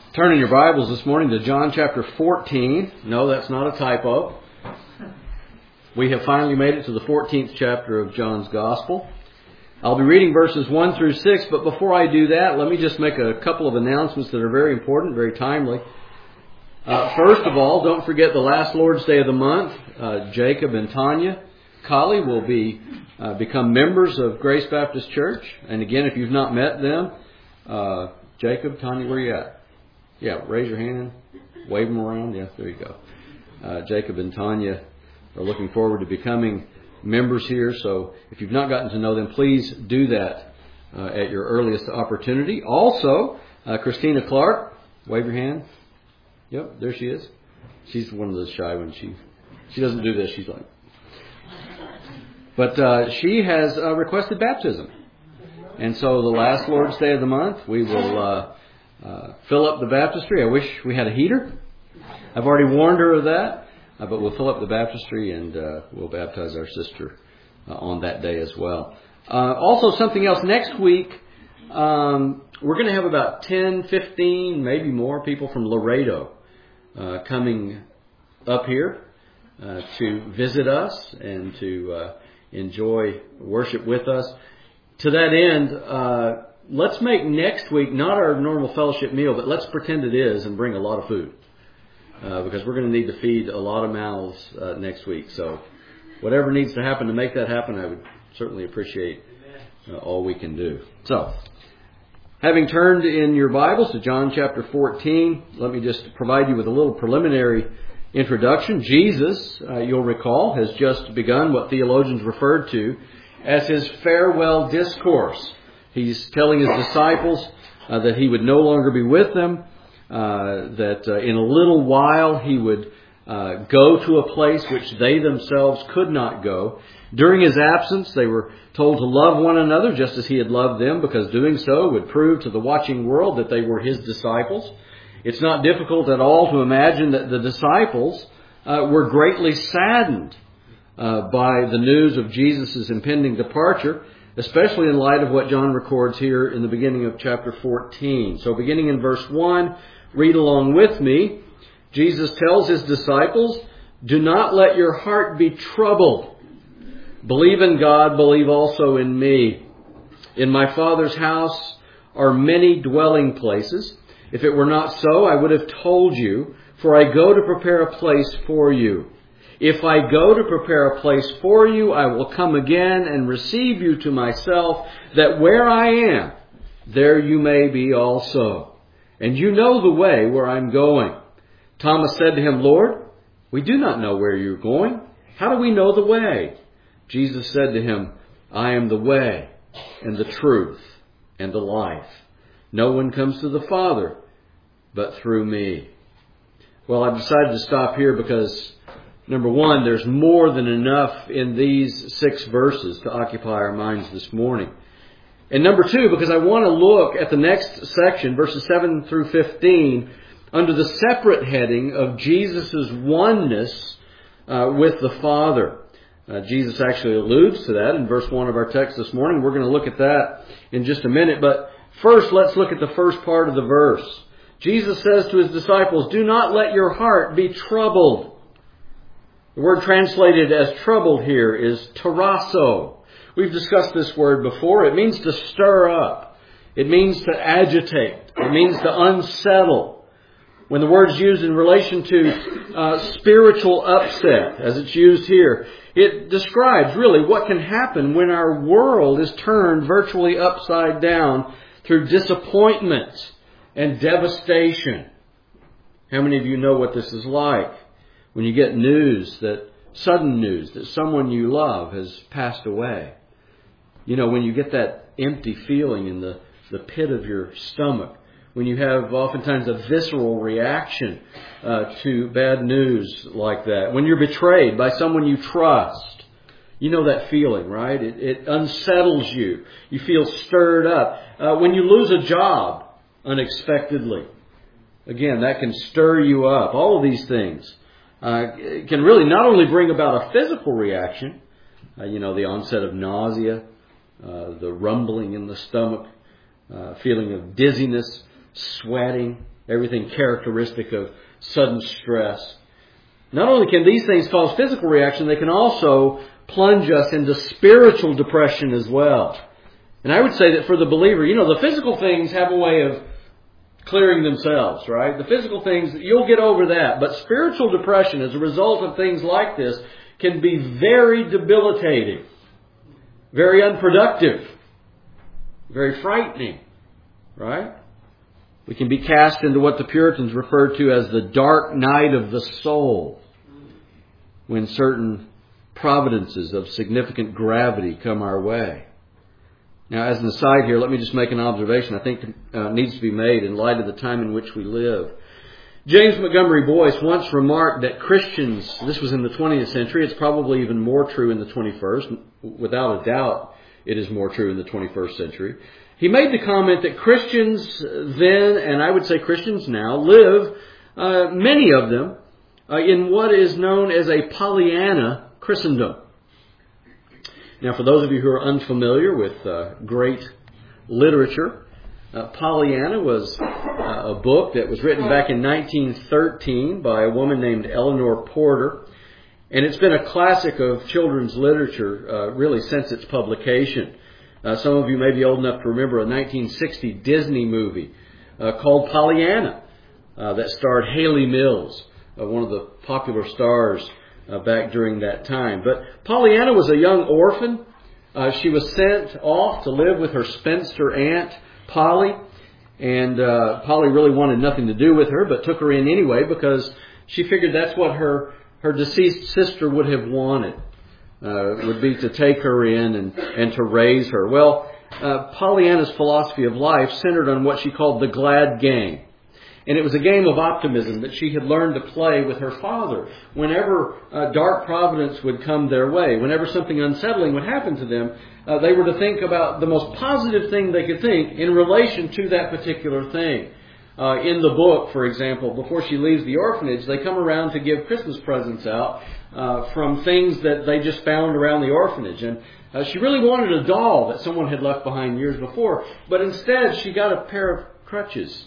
Turn in your Bibles this morning to John chapter 14. No, that's not a typo. We have finally made it to the 14th chapter of John's Gospel. I'll be reading verses 1 through 6, but before I do that, let me just make a couple of announcements that are very important, very timely. First of all, don't forget the last Lord's Day of the month. Jacob and Tanya Colley will become members of Grace Baptist Church. And again, if you've not met them, Jacob, Tanya, where are you at? Yeah, raise your hand, wave them around. Yeah, there you go. Jacob and Tanya are looking forward to becoming members here. So if you've not gotten to know them, please do that at your earliest opportunity. Also, Christina Clark, wave your hand. Yep, there she is. She's one of those shy ones. She doesn't do this. She's like... But she has requested baptism. And so the last Lord's Day of the month, we will fill up the baptistry. I wish we had a heater. I've already warned her of that. But we'll fill up the baptistry and we'll baptize our sister on that day as well. Also, something else. Next week, we're going to have about 10, 15, maybe more people from Laredo coming up here to visit us and to enjoy worship with us. To that end, let's make next week not our normal fellowship meal, but let's pretend it is and bring a lot of food. Because we're going to need to feed a lot of mouths next week. So whatever needs to happen to make that happen, I would certainly appreciate all we can do. So, having turned in your Bibles to John chapter 14, let me just provide you with a little preliminary introduction. Jesus, you'll recall, has just begun what theologians referred to as his farewell discourse. He's telling his disciples that he would no longer be with them, that in a little while he would go to a place which they themselves could not go. During his absence, they were told to love one another just as he had loved them, because doing so would prove to the watching world that they were his disciples. It's not difficult at all to imagine that the disciples were greatly saddened by the news of Jesus' impending departure, especially in light of what John records here in the beginning of chapter 14. So beginning in verse 1, read along with me. Jesus tells his disciples, "Do not let your heart be troubled. Believe in God, believe also in me. In my Father's house are many dwelling places. If it were not so, I would have told you, for I go to prepare a place for you. If I go to prepare a place for you, I will come again and receive you to myself, that where I am, there you may be also. And you know the way where I'm going." Thomas said to him, "Lord, we do not know where you're going. How do we know the way?" Jesus said to him, "I am the way and the truth and the life. No one comes to the Father but through me." Well, I've decided to stop here because, number one, there's more than enough in these 6 verses to occupy our minds this morning. And number two, because I want to look at the next section, verses 7 through 15, under the separate heading of Jesus' oneness with the Father. Jesus actually alludes to that in verse 1 of our text this morning. We're going to look at that in just a minute. But first, let's look at the first part of the verse. Jesus says to his disciples, "Do not let your heart be troubled." The word translated as troubled here is tarasso. We've discussed this word before. It means to stir up. It means to agitate. It means to unsettle. When the word is used in relation to spiritual upset, as it's used here, it describes really what can happen when our world is turned virtually upside down through disappointment and devastation. How many of you know what this is like? When you get sudden news that someone you love has passed away. You know, when you get that empty feeling in the pit of your stomach. When you have oftentimes a visceral reaction to bad news like that. When you're betrayed by someone you trust. You know that feeling, right? It unsettles you. You feel stirred up. When you lose a job unexpectedly. Again, that can stir you up. All of these things can really not only bring about a physical reaction, the onset of nausea, the rumbling in the stomach, feeling of dizziness, sweating, everything characteristic of sudden stress. Not only can these things cause physical reaction, they can also plunge us into spiritual depression as well. And I would say that for the believer, the physical things have a way of clearing themselves, right? The physical things, you'll get over that. But spiritual depression as a result of things like this can be very debilitating, very unproductive, very frightening, right? We can be cast into what the Puritans referred to as the dark night of the soul, when certain providences of significant gravity come our way. Now, as an aside here, let me just make an observation I think needs to be made in light of the time in which we live. James Montgomery Boyce once remarked that Christians, this was in the 20th century, it's probably even more true in the 21st, without a doubt it is more true in the 21st century. He made the comment that Christians then, and I would say Christians now, live, many of them, in what is known as a Pollyanna Christendom. Now, for those of you who are unfamiliar with great literature, Pollyanna was a book that was written back in 1913 by a woman named Eleanor Porter. And it's been a classic of children's literature really since its publication. Some of you may be old enough to remember a 1960 Disney movie called Pollyanna that starred Haley Mills, one of the popular stars back during that time. But Pollyanna was a young orphan. She was sent off to live with her spinster aunt, Polly. And Polly really wanted nothing to do with her, but took her in anyway because she figured that's what her deceased sister would have wanted. Would be to take her in and to raise her. Well, Pollyanna's philosophy of life centered on what she called the glad game. And it was a game of optimism that she had learned to play with her father. Whenever dark providence would come their way, whenever something unsettling would happen to them, they were to think about the most positive thing they could think in relation to that particular thing. In the book, for example, before she leaves the orphanage, they come around to give Christmas presents out from things that they just found around the orphanage. And she really wanted a doll that someone had left behind years before, but instead she got a pair of crutches.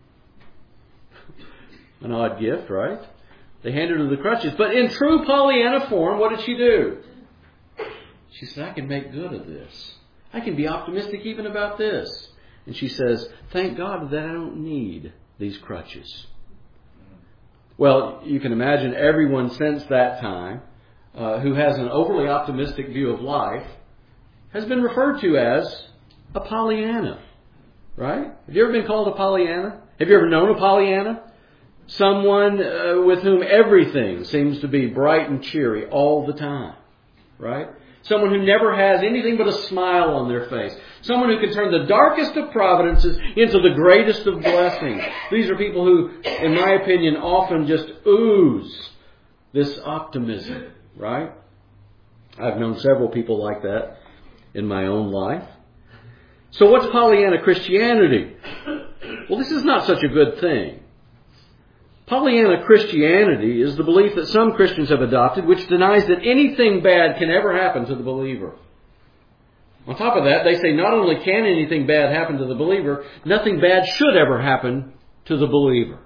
An odd gift, right? They handed her the crutches. But in true Pollyanna form, what did she do? She said, I can make good of this. I can be optimistic even about this. And she says, thank God that I don't need these crutches. Well, you can imagine everyone since that time who has an overly optimistic view of life has been referred to as a Pollyanna. Right? Have you ever been called a Pollyanna? Have you ever known a Pollyanna? Someone with whom everything seems to be bright and cheery all the time. Right? Someone who never has anything but a smile on their face. Someone who can turn the darkest of providences into the greatest of blessings. These are people who, in my opinion, often just ooze this optimism, right? I've known several people like that in my own life. So what's Pollyanna Christianity? Well, this is not such a good thing. Pollyanna Christianity is the belief that some Christians have adopted, which denies that anything bad can ever happen to the believer. On top of that, they say not only can anything bad happen to the believer, nothing bad should ever happen to the believer.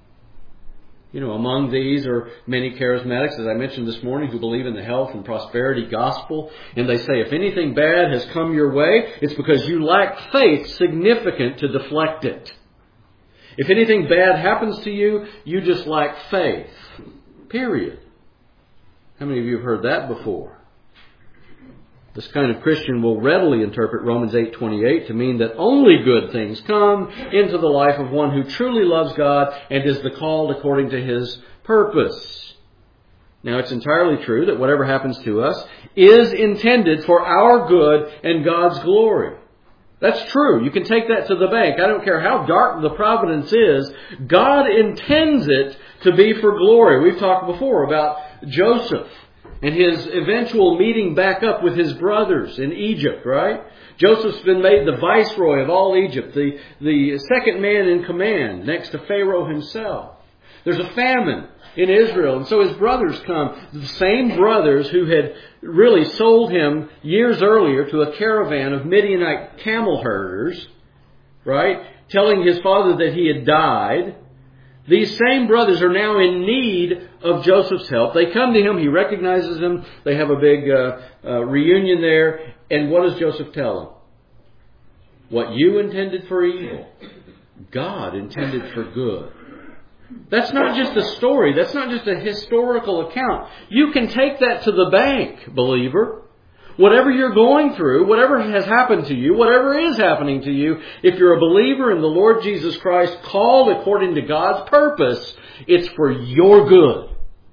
Among these are many charismatics, as I mentioned this morning, who believe in the health and prosperity gospel. And they say if anything bad has come your way, it's because you lack faith significant to deflect it. If anything bad happens to you, you just lack faith. Period. How many of you have heard that before? This kind of Christian will readily interpret Romans 8:28 to mean that only good things come into the life of one who truly loves God and is the called according to His purpose. Now, it's entirely true that whatever happens to us is intended for our good and God's glory. That's true. You can take that to the bank. I don't care how dark the providence is. God intends it to be for glory. We've talked before about Joseph and his eventual meeting back up with his brothers in Egypt, right? Joseph's been made the viceroy of all Egypt, the second man in command next to Pharaoh himself. There's a famine in Israel, and so his brothers come. The same brothers who had really sold him years earlier to a caravan of Midianite camel herders, right? Telling his father that he had died. These same brothers are now in need of Joseph's help. They come to him. He recognizes them. They have a big reunion there. And what does Joseph tell them? What you intended for evil, God intended for good. That's not just a story. That's not just a historical account. You can take that to the bank, believer. Whatever you're going through, whatever has happened to you, whatever is happening to you, if you're a believer in the Lord Jesus Christ, called according to God's purpose, it's for your good.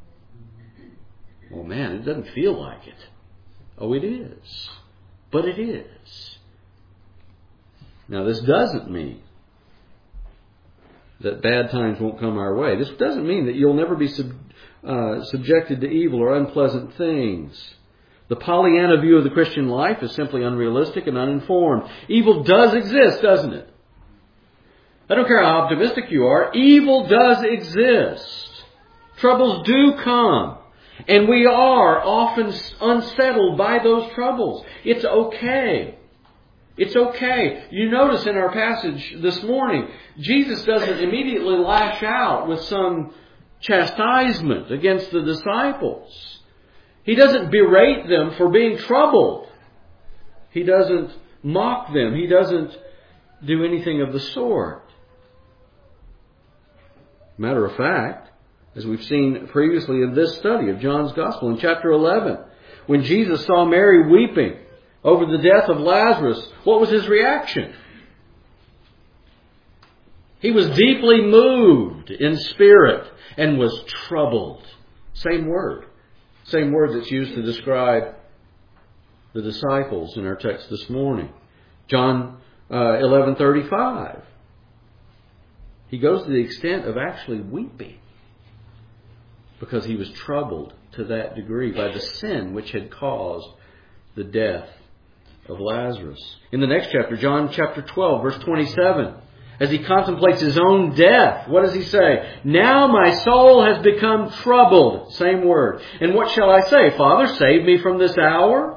Oh man, it doesn't feel like it. Oh, it is. But it is. Now, this doesn't mean that bad times won't come our way. This doesn't mean that you'll never be subjected to evil or unpleasant things. The Pollyanna view of the Christian life is simply unrealistic and uninformed. Evil does exist, doesn't it? I don't care how optimistic you are. Evil does exist. Troubles do come. And we are often unsettled by those troubles. It's okay. It's okay. You notice in our passage this morning, Jesus doesn't immediately lash out with some chastisement against the disciples. He doesn't berate them for being troubled. He doesn't mock them. He doesn't do anything of the sort. Matter of fact, as we've seen previously in this study of John's Gospel, in chapter 11, when Jesus saw Mary weeping over the death of Lazarus, what was his reaction? He was deeply moved in spirit and was troubled. Same word. Same word that's used to describe the disciples in our text this morning. John 11:35. He goes to the extent of actually weeping because he was troubled to that degree by the sin which had caused the death of Lazarus. In the next chapter, John chapter 12, verse 27, as he contemplates his own death, what does he say? Now my soul has become troubled. Same word. And what shall I say? Father, save me from this hour.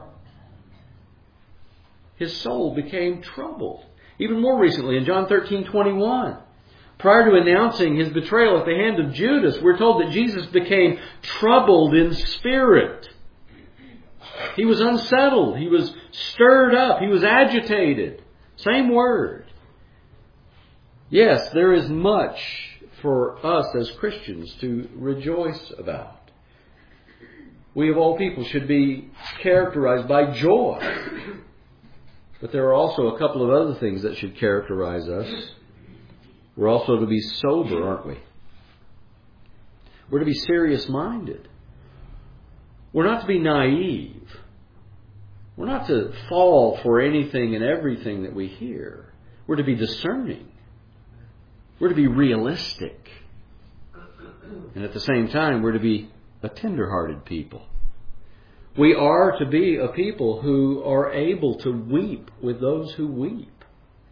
His soul became troubled. Even more recently, in John 13:21, prior to announcing his betrayal at the hand of Judas, we're told that Jesus became troubled in spirit. He was unsettled. He was stirred up. He was agitated. Same word. Yes, there is much for us as Christians to rejoice about. We of all people should be characterized by joy. But there are also a couple of other things that should characterize us. We're also to be sober, aren't we? We're to be serious-minded. We're not to be naive. We're not to fall for anything and everything that we hear. We're to be discerning. We're to be realistic. And at the same time, we're to be a tender-hearted people. We are to be a people who are able to weep with those who weep.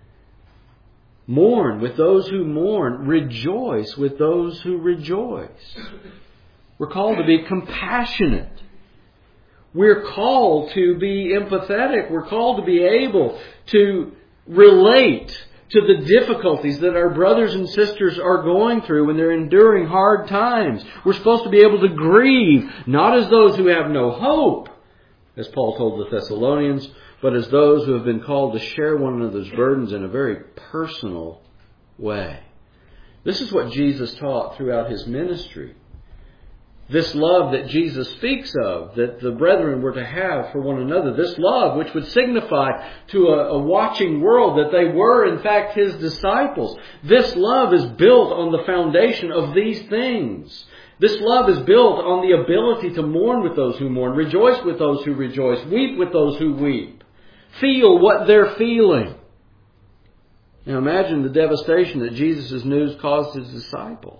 Mourn with those who mourn. Rejoice with those who rejoice. We're called to be compassionate. We're called to be empathetic. We're called to be able to relate to the difficulties that our brothers and sisters are going through when they're enduring hard times. We're supposed to be able to grieve, not as those who have no hope, as Paul told the Thessalonians, but as those who have been called to share one another's burdens in a very personal way. This is what Jesus taught throughout his ministry. This love that Jesus speaks of, that the brethren were to have for one another, this love which would signify to a watching world that they were in fact his disciples. This love is built on the foundation of these things. This love is built on the ability to mourn with those who mourn, rejoice with those who rejoice, weep with those who weep, feel what they're feeling. Now imagine the devastation that Jesus' news caused his disciples.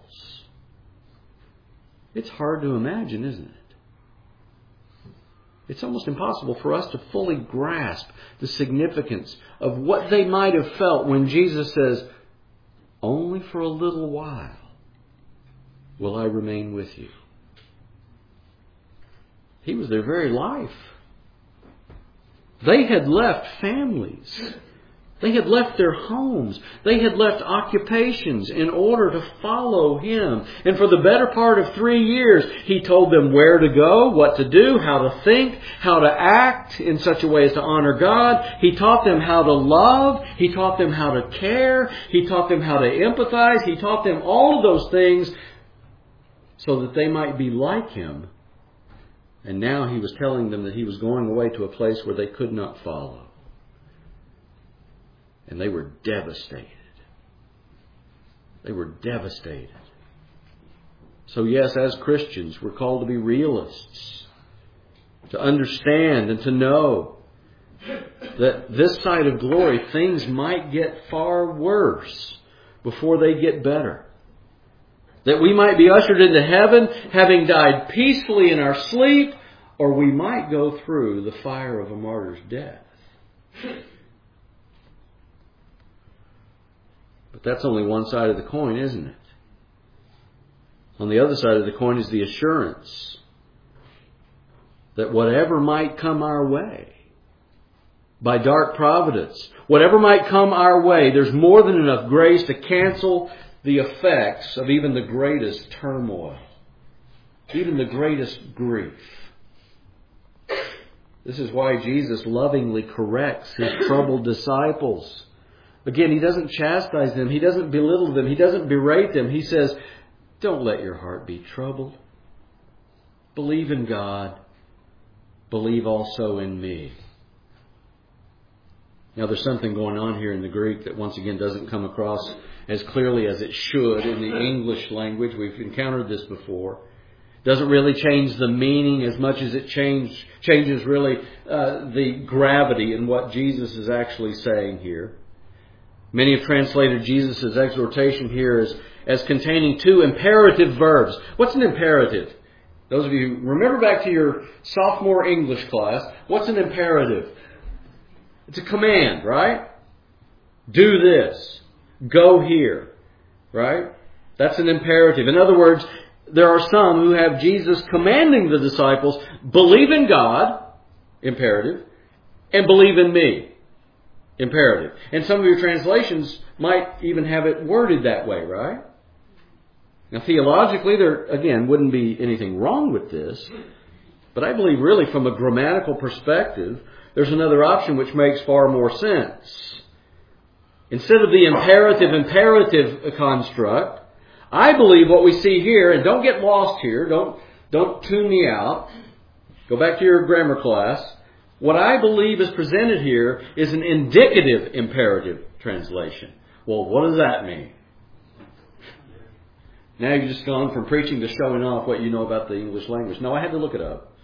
It's hard to imagine, isn't it? It's almost impossible for us to fully grasp the significance of what they might have felt when Jesus says, "Only for a little while will I remain with you." He was their very life. They had left families. They had left their homes. They had left occupations in order to follow Him. And for the better part of 3 years, He told them where to go, what to do, how to think, how to act in such a way as to honor God. He taught them how to love. He taught them how to care. He taught them how to empathize. He taught them all of those things so that they might be like Him. And now He was telling them that He was going away to a place where they could not follow. And they were devastated. They were devastated. So yes, as Christians, we're called to be realists. To understand and to know that this side of glory, things might get far worse before they get better. That we might be ushered into heaven, having died peacefully in our sleep, or we might go through the fire of a martyr's death. But that's only one side of the coin, isn't it? On the other side of the coin is the assurance that whatever might come our way, by dark providence, whatever might come our way, there's more than enough grace to cancel the effects of even the greatest turmoil, even the greatest grief. This is why Jesus lovingly corrects His troubled disciples. Again, He doesn't chastise them. He doesn't belittle them. He doesn't berate them. He says, don't let your heart be troubled. Believe in God. Believe also in me. Now, there's something going on here in the Greek that once again doesn't come across as clearly as it should in the English language. We've encountered this before. It doesn't really change the meaning as much as it changes really the gravity in what Jesus is actually saying here. Many have translated Jesus' exhortation here as containing 2 imperative verbs. What's an imperative? Those of you, remember back to your sophomore English class. What's an imperative? It's a command, right? Do this. Go here. Right? That's an imperative. In other words, there are some who have Jesus commanding the disciples, believe in God, imperative, and believe in me. Imperative. And some of your translations might even have it worded that way, right? Now, theologically, there, again, wouldn't be anything wrong with this. But I believe really from a grammatical perspective, there's another option which makes far more sense. Instead of the imperative construct, I believe what we see here, and don't get lost here, don't tune me out. Go back to your grammar class. What I believe is presented here is an indicative imperative translation. Well, what does that mean? Now you've just gone from preaching to showing off what you know about the English language. No, I had to look it up.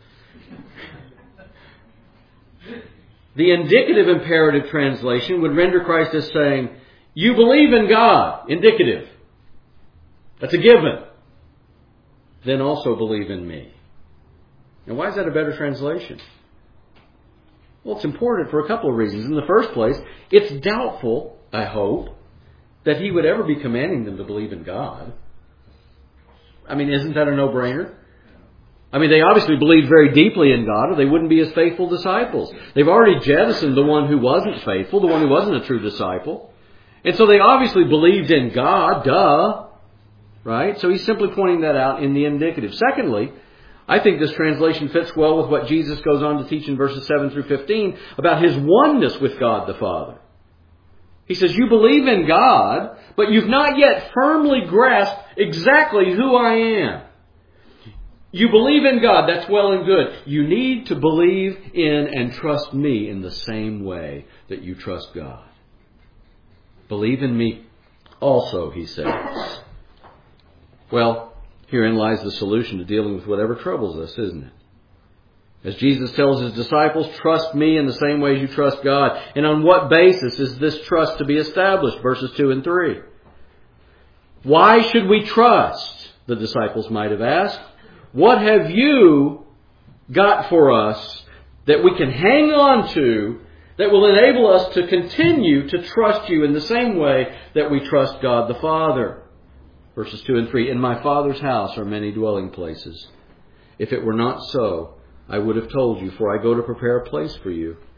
The indicative imperative translation would render Christ as saying, you believe in God. Indicative. That's a given. Then also believe in me. Now, why is that a better translation? Well, it's important for a couple of reasons. In the first place, it's doubtful, I hope, that He would ever be commanding them to believe in God. I mean, isn't that a no-brainer? I mean, they obviously believed very deeply in God, or they wouldn't be His faithful disciples. They've already jettisoned the one who wasn't faithful, the one who wasn't a true disciple. And so they obviously believed in God, duh. Right? So He's simply pointing that out in the indicative. Secondly, I think this translation fits well with what Jesus goes on to teach in verses 7 through 15 about His oneness with God the Father. He says, you believe in God, but you've not yet firmly grasped exactly who I am. You believe in God, that's well and good. You need to believe in and trust me in the same way that you trust God. Believe in me also, He says. Well, herein lies the solution to dealing with whatever troubles us, isn't it? As Jesus tells His disciples, trust me in the same way as you trust God. And on what basis is this trust to be established? Verses 2 and 3. Why should we trust? The disciples might have asked. What have you got for us that we can hang on to that will enable us to continue to trust you in the same way that we trust God the Father? Verses 2 and 3. In my Father's house are many dwelling places. If it were not so, I would have told you, for I go to prepare a place for you.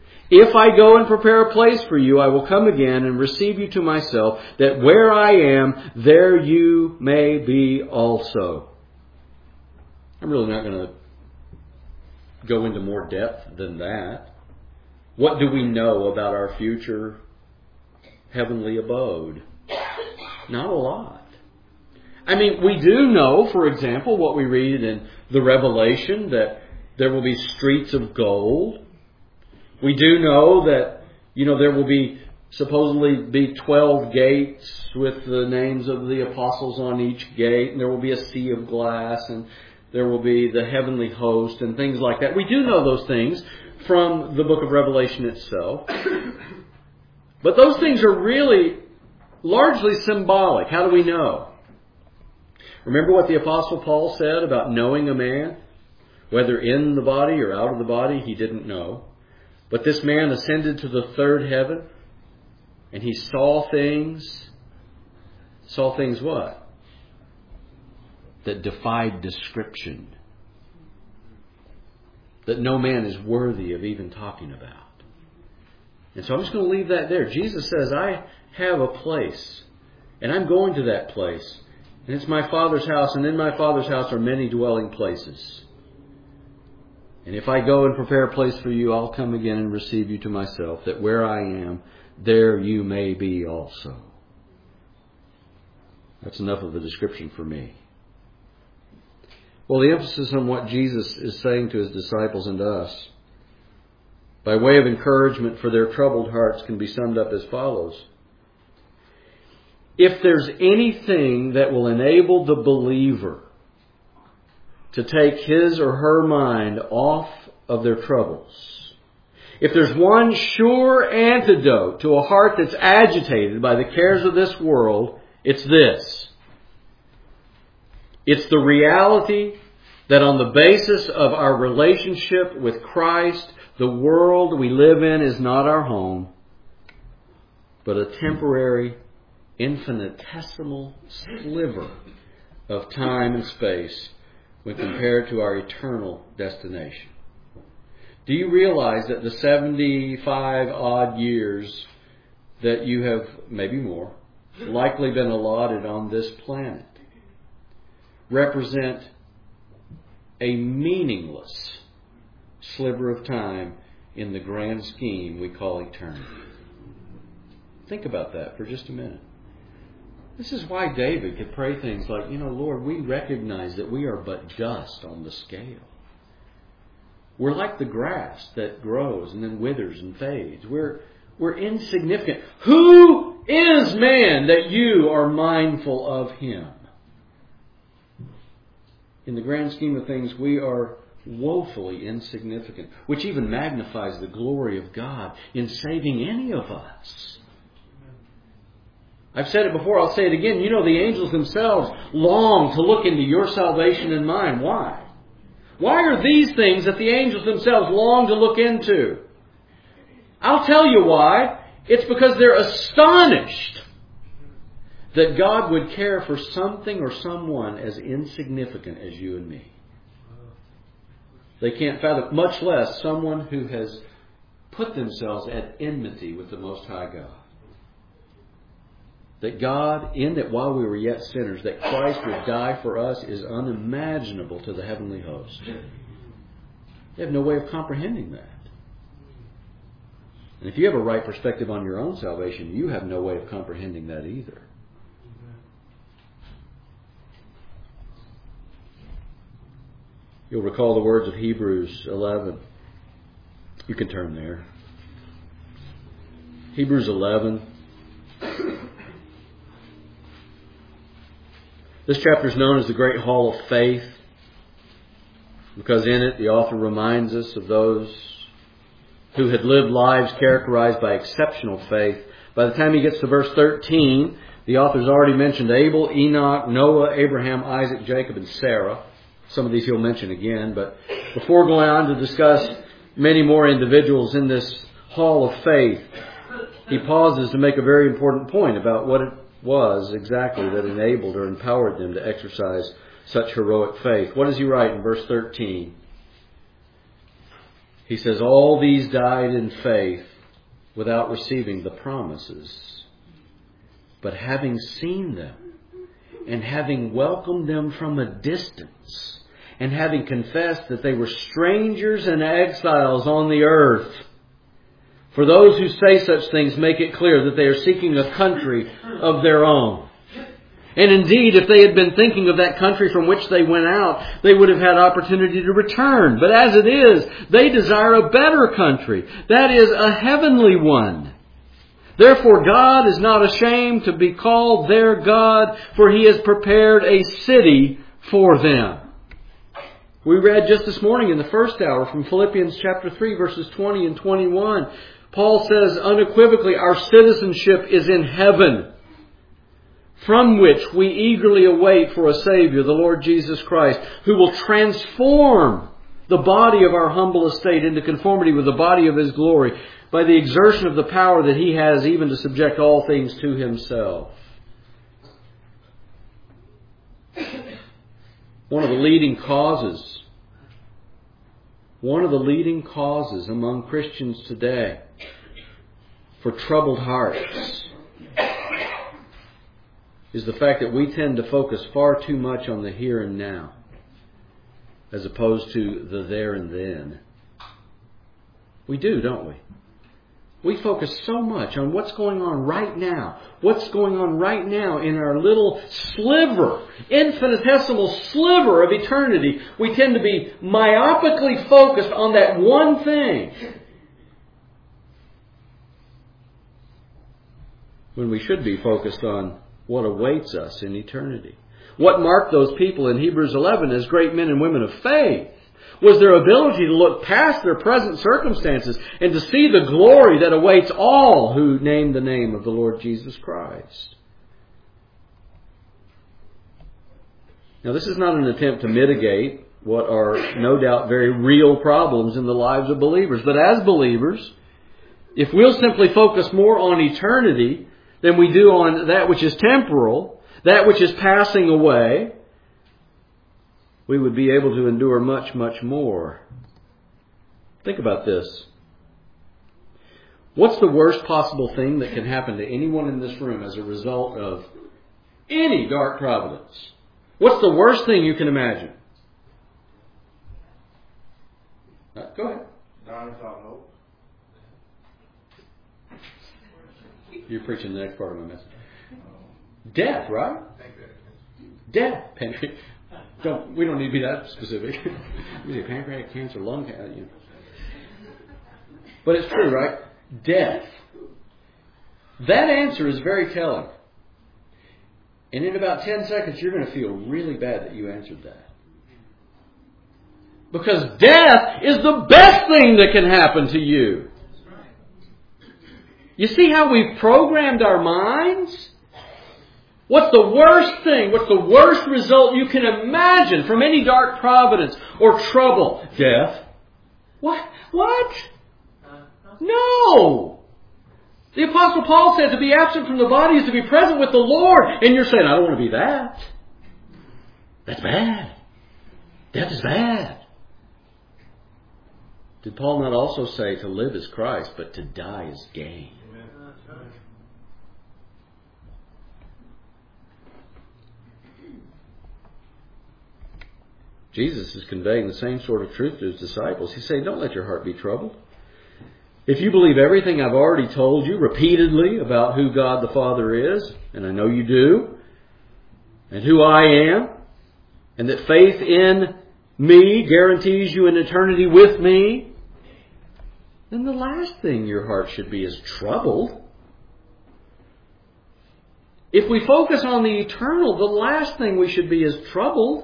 If I go and prepare a place for you, I will come again and receive you to myself, that where I am, there you may be also. I'm really not going to go into more depth than that. What do we know about our future heavenly abode? Not a lot. I mean, we do know, for example, what we read in the Revelation, that there will be streets of gold. We do know that, there will supposedly be 12 gates with the names of the apostles on each gate, and there will be a sea of glass, and there will be the heavenly host, and things like that. We do know those things from the book of Revelation itself. But those things are really largely symbolic. How do we know? Remember what the Apostle Paul said about knowing a man? Whether in the body or out of the body, he didn't know. But this man ascended to the third heaven, and he saw things. Saw things what? That defied description. That no man is worthy of even talking about. And so I'm just going to leave that there. Jesus says, I have a place, and I'm going to that place. And it's my Father's house, and in my Father's house are many dwelling places. And if I go and prepare a place for you, I'll come again and receive you to myself, that where I am, there you may be also. That's enough of a description for me. Well, the emphasis on what Jesus is saying to His disciples and to us, by way of encouragement for their troubled hearts, can be summed up as follows. If there's anything that will enable the believer to take his or her mind off of their troubles, if there's one sure antidote to a heart that's agitated by the cares of this world, it's this. It's the reality that on the basis of our relationship with Christ, the world we live in is not our home, but a temporary, infinitesimal sliver of time and space when compared to our eternal destination. Do you realize that the 75 odd years that you have, maybe more, likely been allotted on this planet represent a meaningless sliver of time in the grand scheme we call eternity? Think about that for just a minute. This is why David could pray things like, Lord, we recognize that we are but dust on the scale. We're like the grass that grows and then withers and fades. We're insignificant. Who is man that you are mindful of him? In the grand scheme of things, we are woefully insignificant, which even magnifies the glory of God in saving any of us. I've said it before, I'll say it again. The angels themselves long to look into your salvation and mine. Why? Why are these things that the angels themselves long to look into? I'll tell you why. It's because they're astonished that God would care for something or someone as insignificant as you and me. They can't fathom, much less someone who has put themselves at enmity with the Most High God. That God, in that while we were yet sinners, that Christ would die for us is unimaginable to the heavenly host. They have no way of comprehending that. And if you have a right perspective on your own salvation, you have no way of comprehending that either. You'll recall the words of Hebrews 11. You can turn there. Hebrews 11. This chapter is known as the Great Hall of Faith because in it the author reminds us of those who had lived lives characterized by exceptional faith. By the time he gets to verse 13, the author's already mentioned Abel, Enoch, Noah, Abraham, Isaac, Jacob, and Sarah. Some of these he'll mention again. But before going on to discuss many more individuals in this Hall of Faith, he pauses to make a very important point about what it was exactly that enabled or empowered them to exercise such heroic faith. What does he write in verse 13? He says, all these died in faith without receiving the promises. But having seen them, and having welcomed them from a distance, and having confessed that they were strangers and exiles on the earth. For those who say such things make it clear that they are seeking a country of their own. And indeed, if they had been thinking of that country from which they went out, they would have had opportunity to return. But as it is, they desire a better country. That is, a heavenly one. Therefore, God is not ashamed to be called their God, for He has prepared a city for them. We read just this morning in the first hour from Philippians chapter 3, verses 20 and 21. Paul says unequivocally, our citizenship is in heaven, from which we eagerly await for a Savior, the Lord Jesus Christ, who will transform the body of our humble estate into conformity with the body of His glory by the exertion of the power that He has even to subject all things to Himself. One of the leading causes among Christians today for troubled hearts is the fact that we tend to focus far too much on the here and now as opposed to the there and then. We do, don't we? We focus so much on what's going on right now. What's going on right now in our little sliver, infinitesimal sliver of eternity. We tend to be myopically focused on that one thing, when we should be focused on what awaits us in eternity. What marked those people in Hebrews 11 as great men and women of faith was their ability to look past their present circumstances and to see the glory that awaits all who name the name of the Lord Jesus Christ. Now, this is not an attempt to mitigate what are no doubt very real problems in the lives of believers. But as believers, if we'll simply focus more on eternity than we do on that which is temporal, that which is passing away, we would be able to endure much, much more. Think about this. What's the worst possible thing that can happen to anyone in this room as a result of any dark providence? What's the worst thing you can imagine? Go ahead. Die without hope. You're preaching the next part of my message. Death, right? Death. We don't need to be that specific. Pancreatic cancer, lung cancer. But it's true, right? Death. That answer is very telling. And in about 10 seconds, you're going to feel really bad that you answered that. Because death is the best thing that can happen to you. You see how we've programmed our minds? What's the worst thing? What's the worst result you can imagine from any dark providence or trouble? Death. What? No! The Apostle Paul said to be absent from the body is to be present with the Lord. And you're saying, I don't want to be that. That's bad. Death is bad. Did Paul not also say to live is Christ, but to die is gain? Jesus is conveying the same sort of truth to His disciples. He's saying, don't let your heart be troubled. If you believe everything I've already told you repeatedly about who God the Father is, and I know you do, and who I am, and that faith in me guarantees you an eternity with me, then the last thing your heart should be is troubled. If we focus on the eternal, the last thing we should be is troubled.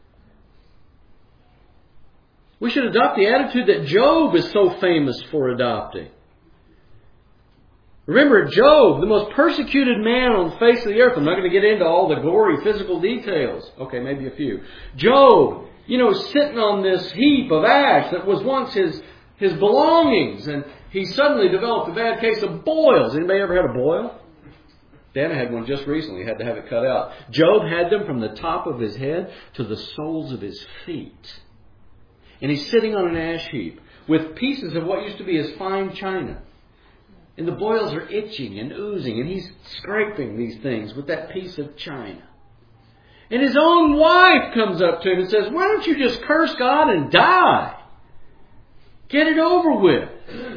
We should adopt the attitude that Job is so famous for adopting. Remember, Job, the most persecuted man on the face of the earth. I'm not going to get into all the gory physical details. Okay, maybe a few. Job, sitting on this heap of ash that was once his belongings, and he suddenly developed a bad case of boils. Anybody ever had a boil? Dana had one just recently. He had to have it cut out. Job had them from the top of his head to the soles of his feet. And he's sitting on an ash heap with pieces of what used to be his fine china. And the boils are itching and oozing, and he's scraping these things with that piece of china. And his own wife comes up to him and says, "Why don't you just curse God and die? Get it over with."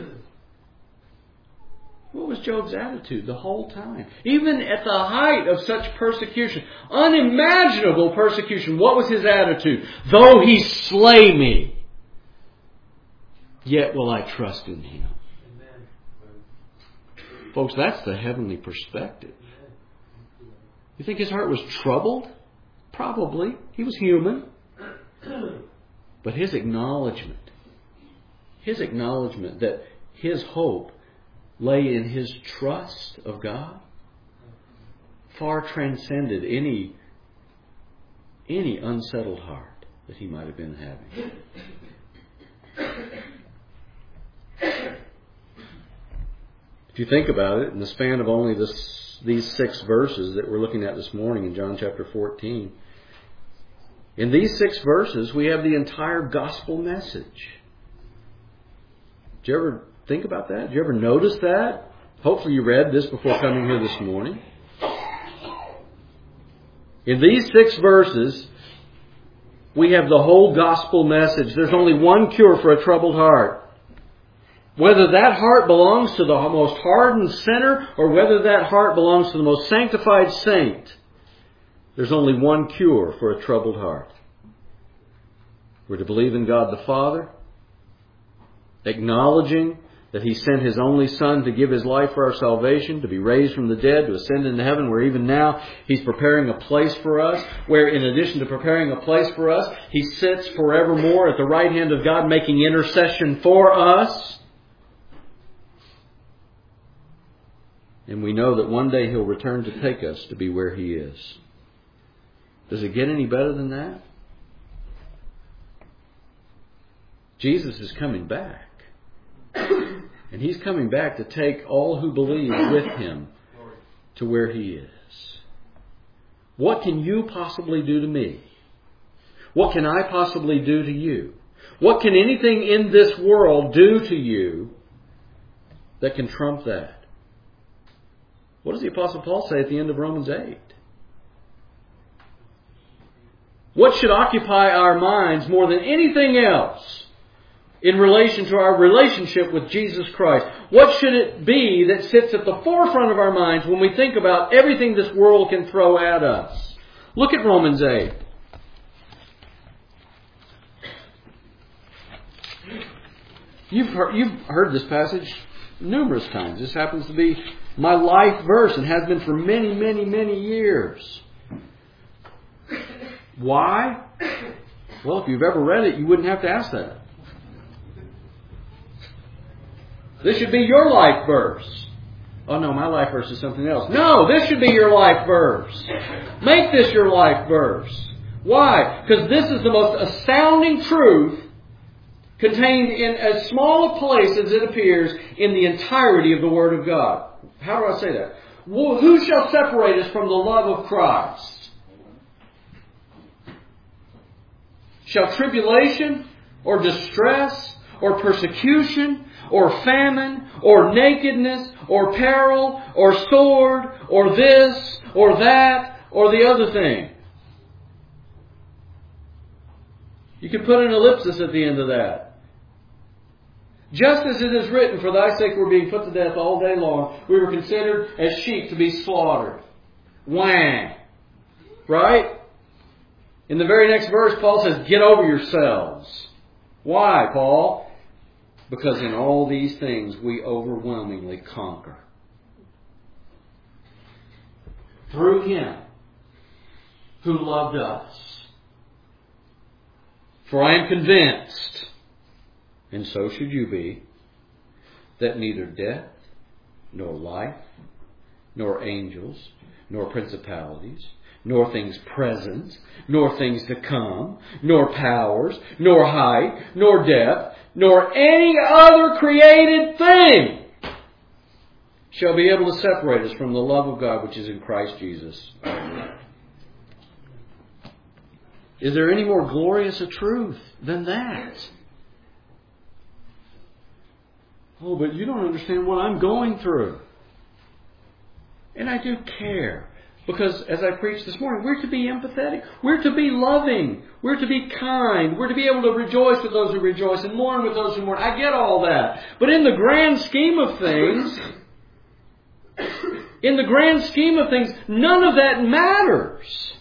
What was Job's attitude the whole time? Even at the height of such persecution, unimaginable persecution, what was his attitude? "Though he slay me, yet will I trust in him." Amen. Folks, that's the heavenly perspective. You think his heart was troubled? Probably. He was human. But his acknowledgement that his hope lay in his trust of God far transcended any unsettled heart that he might have been having. If you think about it, in the span of only these 6 verses that we're looking at this morning in John chapter 14, in these 6 verses we have the entire gospel message. Did you ever think about that? Did you ever notice that? Hopefully you read this before coming here this morning. In these 6 verses, we have the whole gospel message. There's only one cure for a troubled heart. Whether that heart belongs to the most hardened sinner or whether that heart belongs to the most sanctified saint, there's only one cure for a troubled heart. We're to believe in God the Father, acknowledging that He sent His only Son to give His life for our salvation, to be raised from the dead, to ascend into heaven, where even now He's preparing a place for us, where in addition to preparing a place for us, He sits forevermore at the right hand of God, making intercession for us. And we know that one day He'll return to take us to be where He is. Does it get any better than that? Jesus is coming back. And He's coming back to take all who believe with Him to where He is. What can you possibly do to me? What can I possibly do to you? What can anything in this world do to you that can trump that? What does the Apostle Paul say at the end of Romans 8? What should occupy our minds more than anything else in relation to our relationship with Jesus Christ? What should it be that sits at the forefront of our minds when we think about everything this world can throw at us? Look at Romans 8. You've heard this passage numerous times. This happens to be my life verse and has been for many, many, many years. Why? Well, if you've ever read it, you wouldn't have to ask that. This should be your life verse. Oh no, my life verse is something else. No, this should be your life verse. Make this your life verse. Why? Because this is the most astounding truth contained in as small a place as it appears in the entirety of the Word of God. How do I say that? Well, who shall separate us from the love of Christ? Shall tribulation or distress or persecution or famine or nakedness or peril or sword or this or that or the other thing? You can put an ellipsis at the end of that. Just as it is written, for thy sake we're being put to death all day long. We were considered as sheep to be slaughtered. Whang! Right? In the very next verse, Paul says, get over yourselves. Why, Paul? Because in all these things we overwhelmingly conquer. Through Him who loved us. For I am convinced, and so should you be, that neither death, nor life, nor angels, nor principalities, nor things present, nor things to come, nor powers, nor height, nor depth, nor any other created thing shall be able to separate us from the love of God which is in Christ Jesus. Is there any more glorious a truth than that? Oh, but you don't understand what I'm going through. And I do care. Because as I preached this morning, we're to be empathetic. We're to be loving. We're to be kind. We're to be able to rejoice with those who rejoice and mourn with those who mourn. I get all that. But in the grand scheme of things, none of that matters.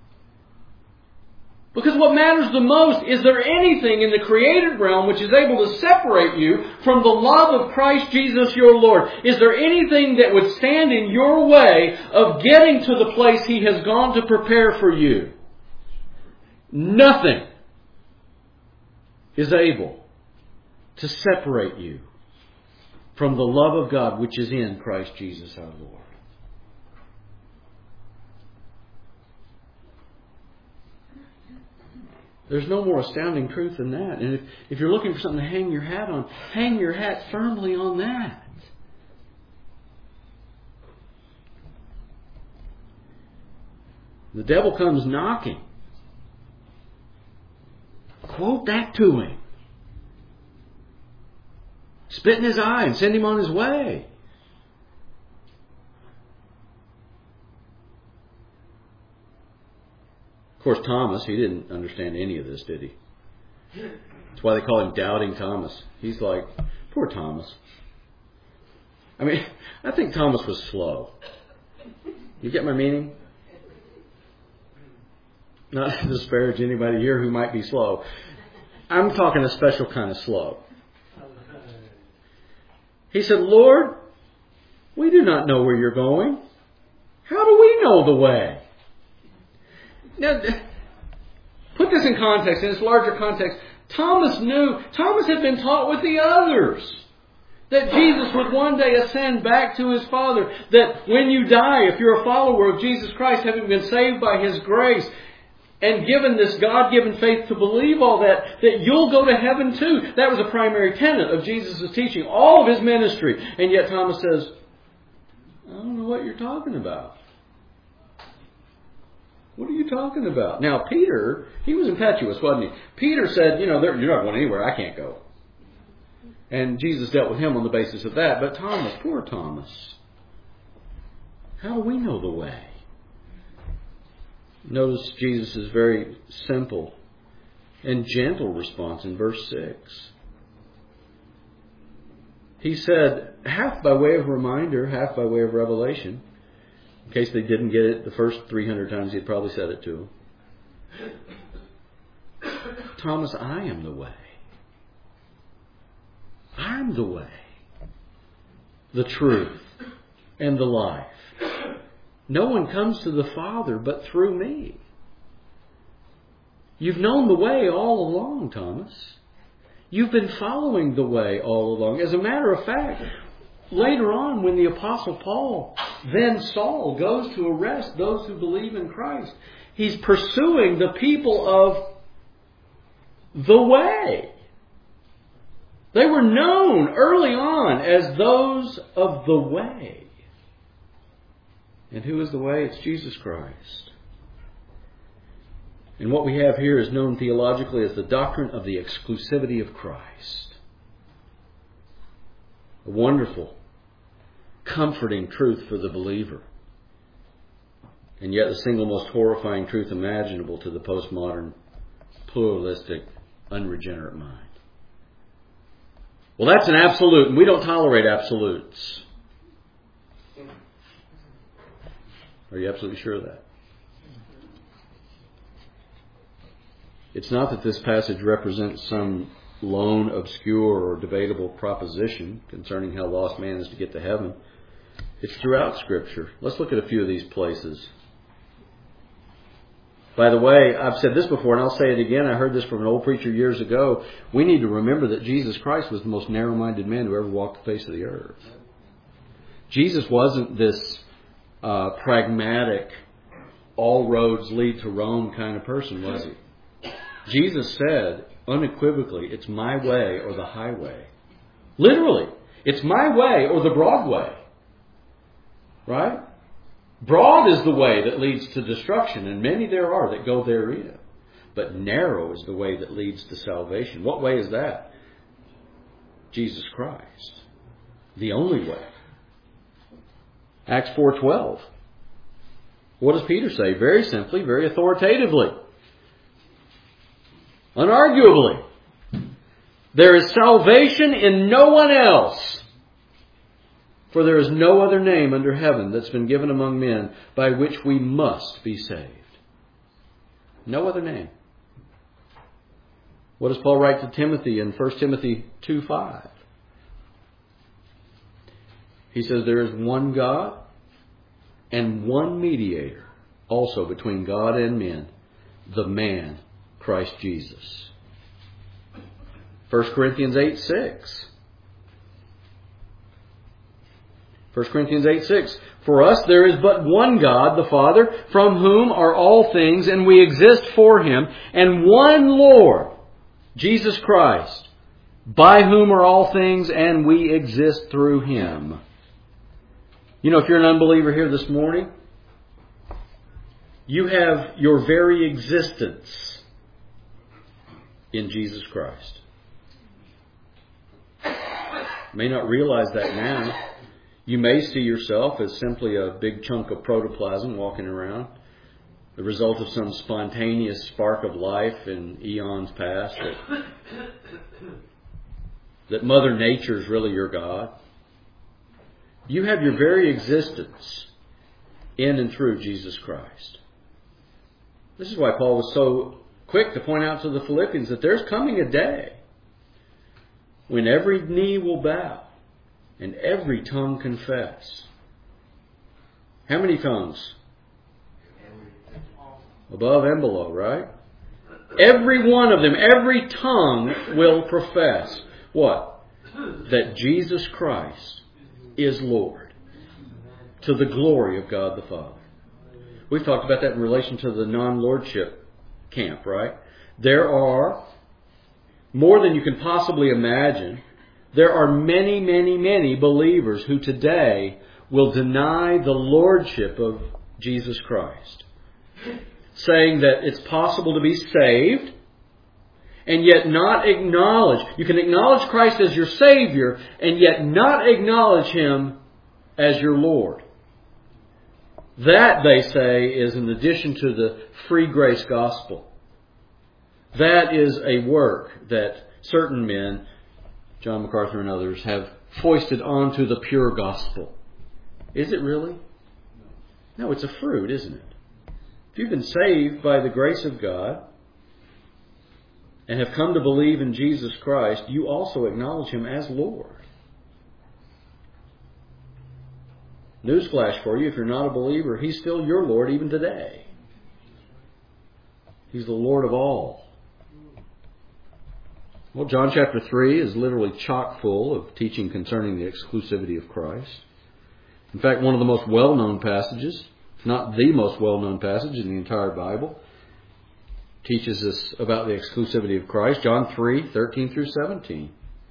Because what matters the most, is there anything in the created realm which is able to separate you from the love of Christ Jesus your Lord? Is there anything that would stand in your way of getting to the place He has gone to prepare for you? Nothing is able to separate you from the love of God which is in Christ Jesus our Lord. There's no more astounding truth than that. And if you're looking for something to hang your hat on, hang your hat firmly on that. The devil comes knocking. Quote that to him. Spit in his eye and send him on his way. Of course, Thomas, he didn't understand any of this, did he? That's why they call him Doubting Thomas. He's like, poor Thomas. I mean, I think Thomas was slow. You get my meaning? Not to disparage anybody here who might be slow. I'm talking a special kind of slow. He said, Lord, we do not know where you're going. How do we know the way? Now, put this in context, in its larger context. Thomas had been taught with the others that Jesus would one day ascend back to His Father. That when you die, if you're a follower of Jesus Christ, having been saved by His grace, and given this God-given faith to believe all that you'll go to heaven too. That was a primary tenet of Jesus' teaching, all of His ministry. And yet Thomas says, I don't know what you're talking about. What are you talking about? Now, Peter, he was impetuous, wasn't he? Peter said, you're not going anywhere. I can't go. And Jesus dealt with him on the basis of that. But Thomas, poor Thomas, how do we know the way? Notice Jesus' very simple and gentle response in verse 6. He said, half by way of reminder, half by way of revelation. In case they didn't get it the first 300 times, he'd probably said it to them. Thomas, I am the way. I'm the way, the truth, and the life. No one comes to the Father but through me. You've known the way all along, Thomas. You've been following the way all along. As a matter of fact, later on, when the Apostle Paul, then Saul, goes to arrest those who believe in Christ, he's pursuing the people of the way. They were known early on as those of the way. And who is the way? It's Jesus Christ. And what we have here is known theologically as the doctrine of the exclusivity of Christ. A wonderful, comforting truth for the believer. And yet the single most horrifying truth imaginable to the postmodern, pluralistic, unregenerate mind. Well, that's an absolute, and we don't tolerate absolutes. Are you absolutely sure of that? It's not that this passage represents some lone, obscure, or debatable proposition concerning how lost man is to get to heaven. It's throughout Scripture. Let's look at a few of these places. By the way, I've said this before, and I'll say it again. I heard this from an old preacher years ago. We need to remember that Jesus Christ was the most narrow-minded man who ever walked the face of the earth. Jesus wasn't this pragmatic, all roads lead to Rome kind of person, was he? Jesus said unequivocally, it's my way or the highway. Literally, it's my way or the broad way. Right? Broad is the way that leads to destruction, and many there are that go therein. But narrow is the way that leads to salvation. What way is that? Jesus Christ. The only way. Acts 4:12. What does Peter say? Very simply, very authoritatively. Unarguably. There is salvation in no one else. For there is no other name under heaven that's been given among men by which we must be saved. No other name. What does Paul write to Timothy in 1 Timothy 2:5? He says there is one God and one mediator also between God and men, the man Christ Jesus. 1 Corinthians 8:6. 1 Corinthians 8:6. For us there is but one God, the Father, from whom are all things, and we exist for Him, and one Lord, Jesus Christ, by whom are all things, and we exist through Him. You know, if you're an unbeliever here this morning, you have your very existence in Jesus Christ. You may not realize that now. You may see yourself as simply a big chunk of protoplasm walking around, the result of some spontaneous spark of life in eons past, that Mother Nature is really your God. You have your very existence in and through Jesus Christ. This is why Paul was so quick to point out to the Philippians that there's coming a day when every knee will bow and every tongue confess. How many tongues? Above and below, right? Every one of them, every tongue will profess what? That Jesus Christ is Lord, to the glory of God the Father. We've talked about that in relation to the non-lordship camp, right? There are, more than you can possibly imagine, there are many, many, many believers who today will deny the lordship of Jesus Christ, saying that it's possible to be saved and yet not acknowledge. You can acknowledge Christ as your Savior and yet not acknowledge Him as your Lord. That, they say, is in addition to the free grace gospel. That is a work that certain men, John MacArthur and others, have foisted onto the pure gospel. Is it really? No, it's a fruit, isn't it? If you've been saved by the grace of God and have come to believe in Jesus Christ, you also acknowledge Him as Lord. Newsflash for you, if you're not a believer, He's still your Lord even today. He's the Lord of all. Well, John chapter 3 is literally chock full of teaching concerning the exclusivity of Christ. In fact, one of the most well-known passages, if not the most well-known passage in the entire Bible, teaches us about the exclusivity of Christ. John 3:13 through 17.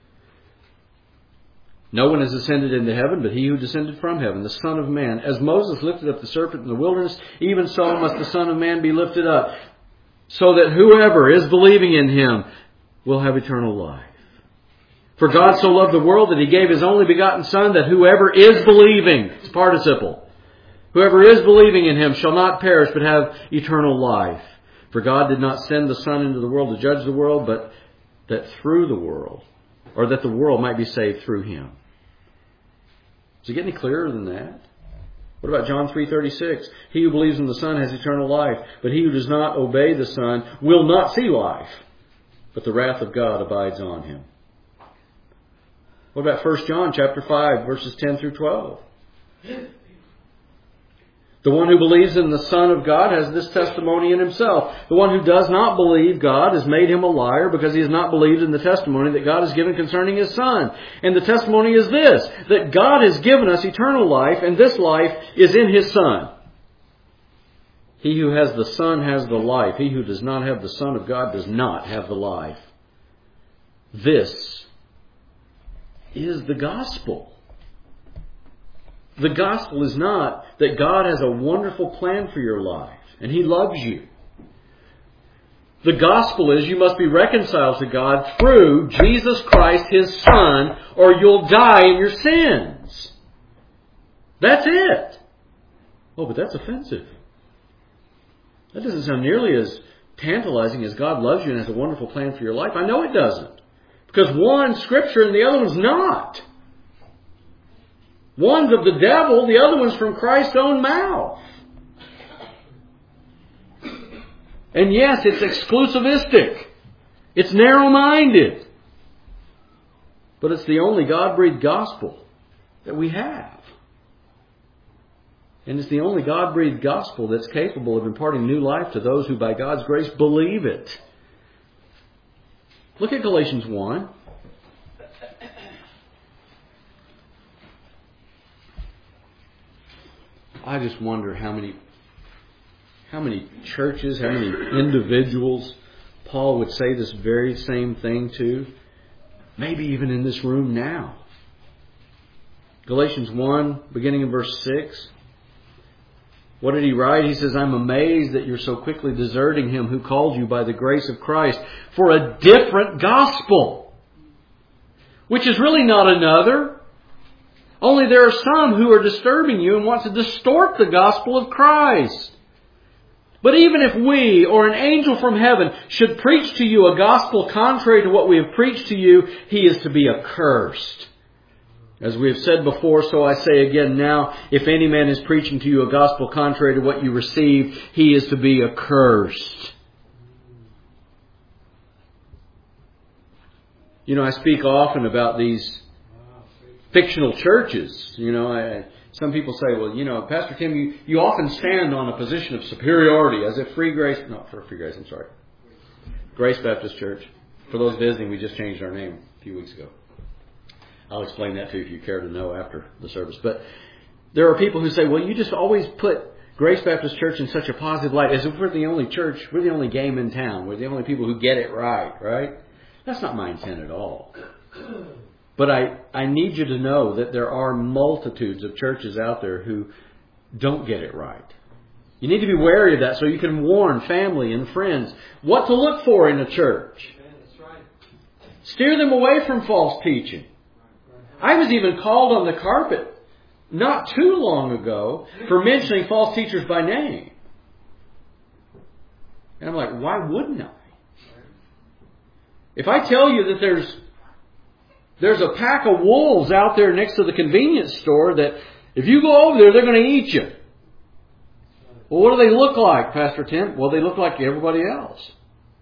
No one has ascended into heaven but He who descended from heaven, the Son of Man. As Moses lifted up the serpent in the wilderness, even so must the Son of Man be lifted up, so that whoever is believing in Him will have eternal life. For God so loved the world that He gave His only begotten Son, that whoever is believing, it's participle, whoever is believing in Him shall not perish but have eternal life. For God did not send the Son into the world to judge the world, but that through the world, or that the world might be saved through Him. Does it get any clearer than that? What about John 3:36? He who believes in the Son has eternal life, but he who does not obey the Son will not see life, but the wrath of God abides on him. What about 1 John chapter 5, verses 10 through 12? The one who believes in the Son of God has this testimony in himself. The one who does not believe God has made him a liar, because he has not believed in the testimony that God has given concerning His Son. And the testimony is this, that God has given us eternal life, and this life is in His Son. He who has the Son has the life. He who does not have the Son of God does not have the life. This is the gospel. The gospel is not that God has a wonderful plan for your life and He loves you. The gospel is you must be reconciled to God through Jesus Christ, His Son, or you'll die in your sins. That's it. Oh, but that's offensive. That doesn't sound nearly as tantalizing as God loves you and has a wonderful plan for your life. I know it doesn't. Because one's Scripture and the other one's not. One's of the devil, the other one's from Christ's own mouth. And yes, it's exclusivistic. It's narrow-minded. But it's the only God-breathed gospel that we have. And it's the only God-breathed gospel that's capable of imparting new life to those who by God's grace believe it. Look at Galatians 1. I just wonder how many churches, how many individuals Paul would say this very same thing to. Maybe even in this room now. Galatians 1, beginning in verse 6. What did he write? He says, I'm amazed that you're so quickly deserting Him who called you by the grace of Christ for a different gospel, which is really not another. Only there are some who are disturbing you and want to distort the gospel of Christ. But even if we or an angel from heaven should preach to you a gospel contrary to what we have preached to you, he is to be accursed. As we have said before, so I say again now, if any man is preaching to you a gospel contrary to what you received, he is to be accursed. You know, I speak often about these fictional churches. Some people say, well, Pastor Tim, you often stand on a position of superiority as if Grace Baptist Church. For those visiting, we just changed our name a few weeks ago. I'll explain that to you if you care to know after the service. But there are people who say, well, you just always put Grace Baptist Church in such a positive light as if we're the only church, we're the only game in town. We're the only people who get it right? That's not my intent at all. But I need you to know that there are multitudes of churches out there who don't get it right. You need to be wary of that so you can warn family and friends what to look for in a church. Steer them away from false teaching. I was even called on the carpet not too long ago for mentioning false teachers by name. And I'm like, why wouldn't I? If I tell you that there's a pack of wolves out there next to the convenience store that if you go over there, they're going to eat you. Well, what do they look like, Pastor Tim? Well, they look like everybody else.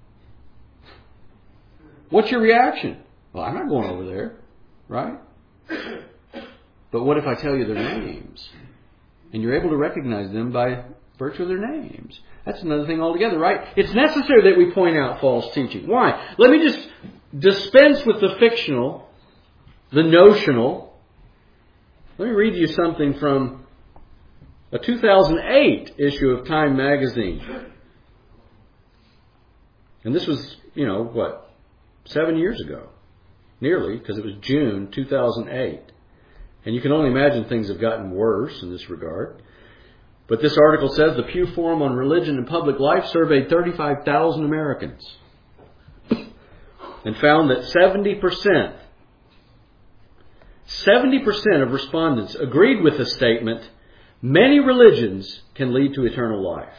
What's your reaction? Well, I'm not going over there, right? But what if I tell you their names? And you're able to recognize them by virtue of their names. That's another thing altogether, right? It's necessary that we point out false teaching. Why? Let me just dispense with the fictional, the notional. Let me read you something from a 2008 issue of Time magazine. And this was, 7 years ago. Nearly, because it was June 2008. And you can only imagine things have gotten worse in this regard. But this article says the Pew Forum on Religion and Public Life surveyed 35,000 Americans and found that 70% of respondents agreed with the statement, many religions can lead to eternal life.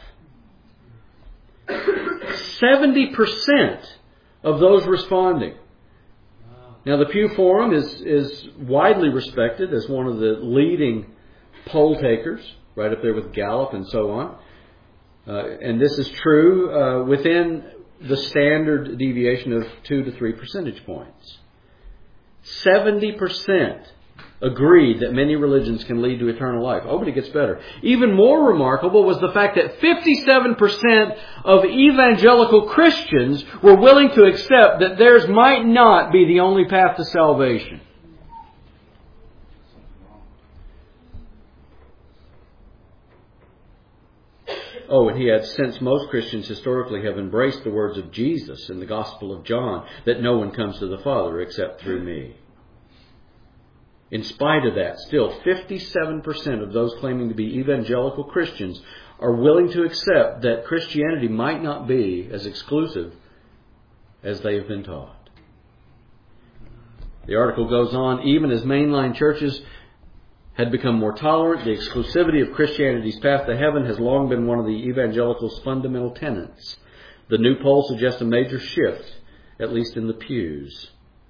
70% of those responding. Now, the Pew Forum is widely respected as one of the leading poll takers, right up there with Gallup and so on. And this is true within the standard deviation of 2 to 3 percentage points. 70% agreed that many religions can lead to eternal life. Oh, but it gets better. Even more remarkable was the fact that 57% of evangelical Christians were willing to accept that theirs might not be the only path to salvation. Oh, and he adds, since most Christians historically have embraced the words of Jesus in the Gospel of John, that no one comes to the Father except through me. In spite of that, still 57% of those claiming to be evangelical Christians are willing to accept that Christianity might not be as exclusive as they have been taught. The article goes on, even as mainline churches had become more tolerant, the exclusivity of Christianity's path to heaven has long been one of the evangelicals' fundamental tenets. The new poll suggests a major shift, at least in the pews.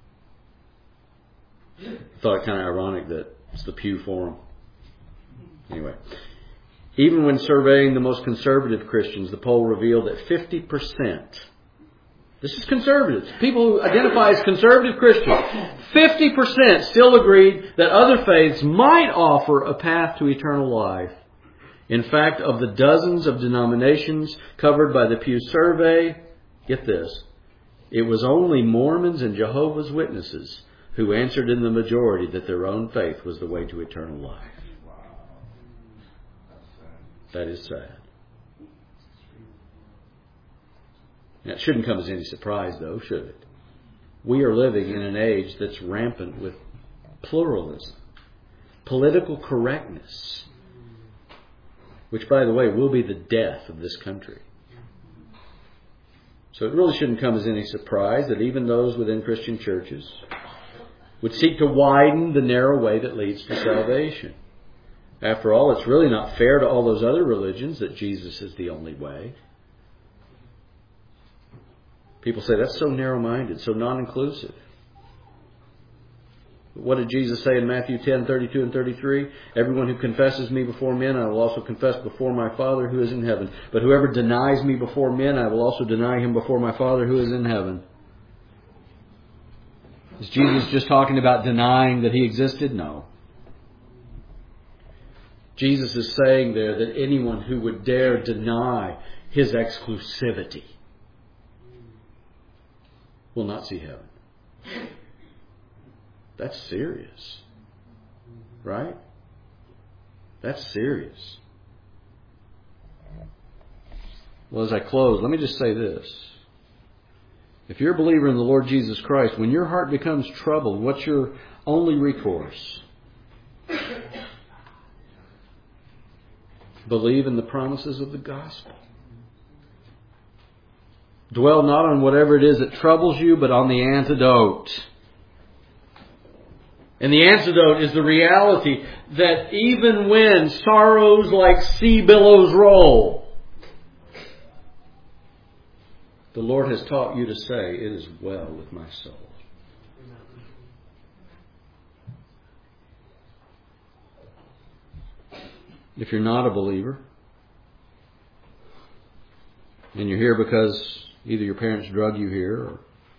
I thought it kind of ironic that it's the Pew Forum. Anyway, even when surveying the most conservative Christians, the poll revealed that 50%, this is conservatives, people who identify as conservative Christians, 50% still agreed that other faiths might offer a path to eternal life. In fact, of the dozens of denominations covered by the Pew survey, get this, it was only Mormons and Jehovah's Witnesses who answered in the majority that their own faith was the way to eternal life. That is sad. Now, it shouldn't come as any surprise, though, should it? We are living in an age that's rampant with pluralism, political correctness, which, by the way, will be the death of this country. So it really shouldn't come as any surprise that even those within Christian churches would seek to widen the narrow way that leads to salvation. After all, it's really not fair to all those other religions that Jesus is the only way. People say that's so narrow-minded, so non-inclusive. What did Jesus say in Matthew 10:32 and 33? Everyone who confesses me before men, I will also confess before my Father who is in heaven. But whoever denies me before men, I will also deny him before my Father who is in heaven. Is Jesus just talking about denying that he existed? No. Jesus is saying there that anyone who would dare deny his exclusivity will not see heaven. That's serious. Right? That's serious. Well, as I close, let me just say this. If you're a believer in the Lord Jesus Christ, when your heart becomes troubled, what's your only recourse? Believe in the promises of the gospel. Dwell not on whatever it is that troubles you, but on the antidote. And the antidote is the reality that even when sorrows like sea billows roll, the Lord has taught you to say, it is well with my soul. If you're not a believer, and you're here because either your parents dragged you here,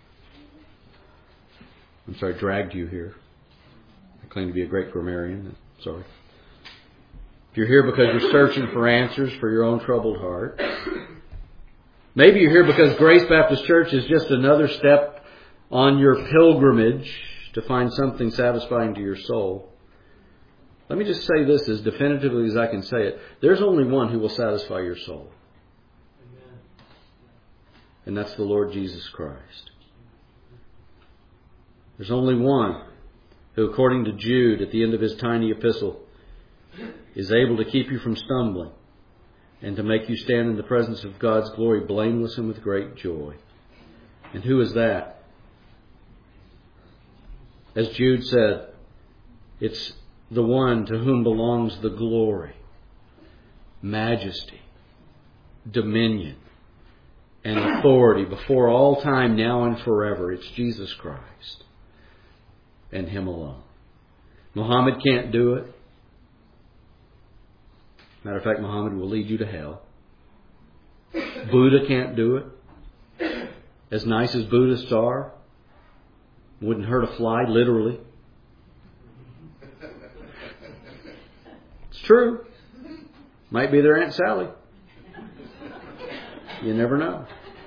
dragged you here. I claim to be a great grammarian. Sorry. If you're here because you're searching for answers for your own troubled heart, maybe you're here because Grace Baptist Church is just another step on your pilgrimage to find something satisfying to your soul. Let me just say this as definitively as I can say it. There's only one who will satisfy your soul. Amen. And that's the Lord Jesus Christ. There's only one who, according to Jude at the end of his tiny epistle, is able to keep you from stumbling and to make you stand in the presence of God's glory blameless and with great joy. And who is that? As Jude said, it's the one to whom belongs the glory, majesty, dominion, and authority before all time, now and forever. It's Jesus Christ and Him alone. Muhammad can't do it. Matter of fact, Muhammad will lead you to hell. Buddha can't do it. As nice as Buddhists are, wouldn't hurt a fly, literally. It's true. Might be their Aunt Sally. You never know.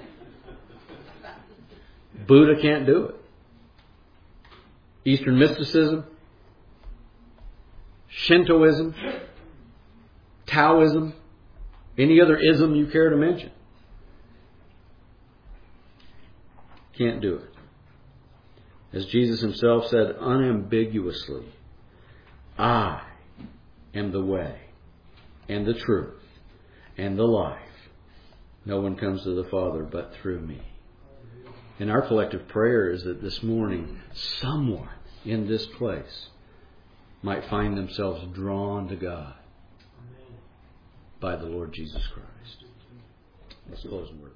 Buddha can't do it. Eastern mysticism, Shintoism, Taoism, any other ism you care to mention, can't do it. As Jesus Himself said unambiguously, I am the way and the truth and the life. No one comes to the Father but through me. And our collective prayer is that this morning someone in this place might find themselves drawn to God by the Lord Jesus Christ. Let's close in word.